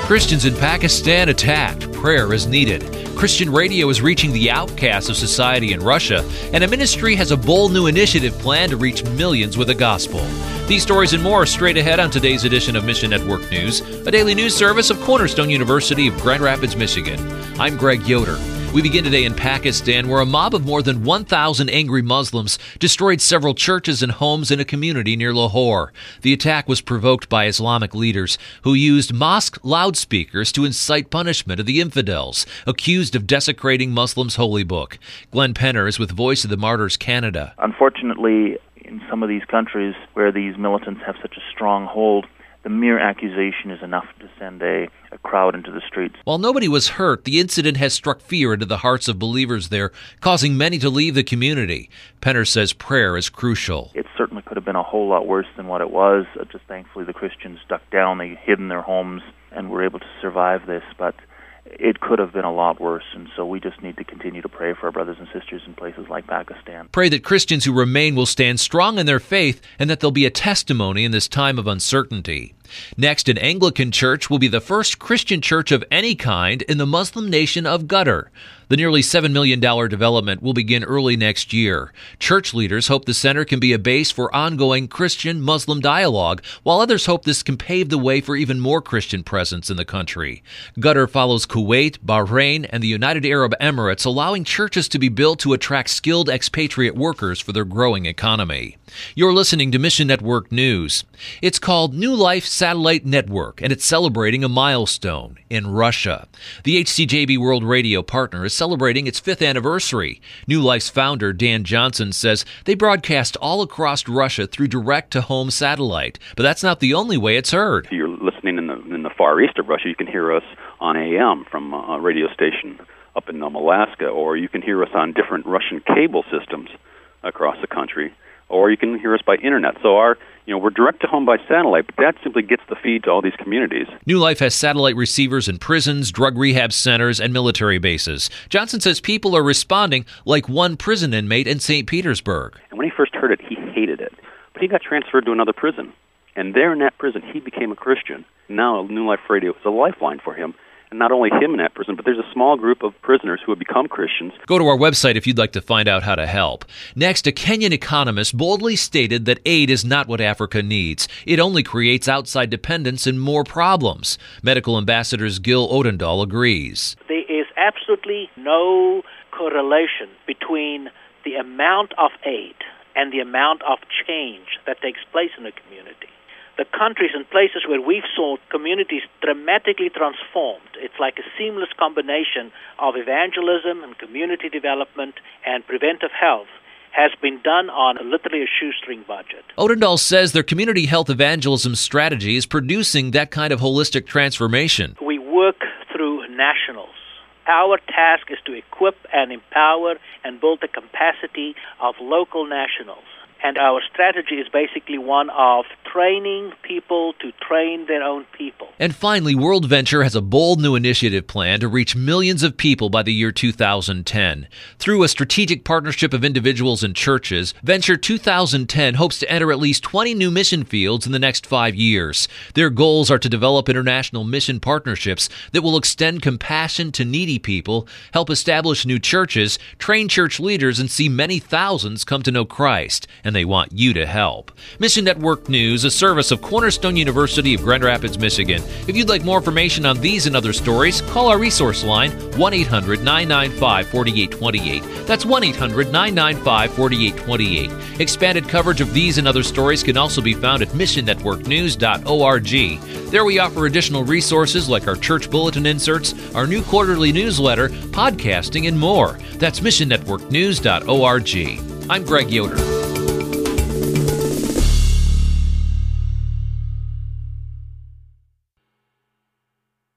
Christians in Pakistan attacked. Prayer is needed. Christian radio is reaching the outcasts of society in Russia, and a ministry has a bold new initiative planned to reach millions with the gospel. These stories and more are straight ahead on today's edition of Mission Network News, a daily news service of Cornerstone University of Grand Rapids, Michigan. I'm Greg Yoder. We begin today in Pakistan, where a mob of more than 1,000 angry Muslims destroyed several churches and homes in a community near Lahore. The attack was provoked by Islamic leaders who used mosque loudspeakers to incite punishment of the infidels accused of desecrating Muslims' holy book. Glenn Penner is with Voice of the Martyrs Canada. Unfortunately, in some of these countries where these militants have such a strong hold, the mere accusation is enough to send a crowd into the streets. While nobody was hurt, the incident has struck fear into the hearts of believers there, causing many to leave the community. Penner says prayer is crucial. It certainly could have been a whole lot worse than what it was. Just thankfully the Christians ducked down, they hid in their homes, and were able to survive this. But it could have been a lot worse, and so we just need to continue to pray for our brothers and sisters in places like Pakistan. Pray that Christians who remain will stand strong in their faith and that there'll be a testimony in this time of uncertainty. Next, an Anglican church will be the first Christian church of any kind in the Muslim nation of Qatar. The nearly $7 million development will begin early next year. Church leaders hope the center can be a base for ongoing Christian-Muslim dialogue, while others hope this can pave the way for even more Christian presence in the country. Qatar follows Kuwait, Bahrain, and the United Arab Emirates, allowing churches to be built to attract skilled expatriate workers for their growing economy. You're listening to Mission Network News. It's called New Life Satellite Network, and it's celebrating a milestone in Russia. The HCJB World Radio partner is celebrating its 5th anniversary. New Life's founder, Dan Johnson, says they broadcast all across Russia through direct-to-home satellite, but that's not the only way it's heard. If you're listening in the far east of Russia, you can hear us on AM from a radio station up in Alaska, or you can hear us on different Russian cable systems across the country, or you can hear us by internet. So we're direct to home by satellite, but that simply gets the feed to all these communities. New Life has satellite receivers in prisons, drug rehab centers, and military bases. Johnson says people are responding like one prison inmate in St. Petersburg. And when he first heard it, he hated it. But he got transferred to another prison. And there in that prison, he became a Christian. Now New Life Radio is a lifeline for him. And not only him in that prison, but there's a small group of prisoners who have become Christians. Go to our website if you'd like to find out how to help. Next, a Kenyan economist boldly stated that aid is not what Africa needs. It only creates outside dependence and more problems. Medical Ambassador Gil Odendahl agrees. There is absolutely no correlation between the amount of aid and the amount of change that takes place in a community. The countries and places where we've saw communities dramatically transformed, it's like a seamless combination of evangelism and community development and preventive health, has been done on literally a shoestring budget. Odendahl says their community health evangelism strategy is producing that kind of holistic transformation. We work through nationals. Our task is to equip and empower and build the capacity of local nationals. And our strategy is basically one of training people to train their own people. And finally, World Venture has a bold new initiative plan to reach millions of people by the year 2010. Through a strategic partnership of individuals and churches, Venture 2010 hopes to enter at least 20 new mission fields in the next 5 years. Their goals are to develop international mission partnerships that will extend compassion to needy people, help establish new churches, train church leaders, and see many thousands come to know Christ. And they want you to help. Mission Network News, a service of Cornerstone University of Grand Rapids, Michigan. If you'd like more information on these and other stories, call our resource line, 1-800-995-4828. That's 1-800-995-4828. Expanded coverage of these and other stories can also be found at missionnetworknews.org. There we offer additional resources like our church bulletin inserts, our new quarterly newsletter, podcasting, and more. That's missionnetworknews.org. I'm Greg Yoder.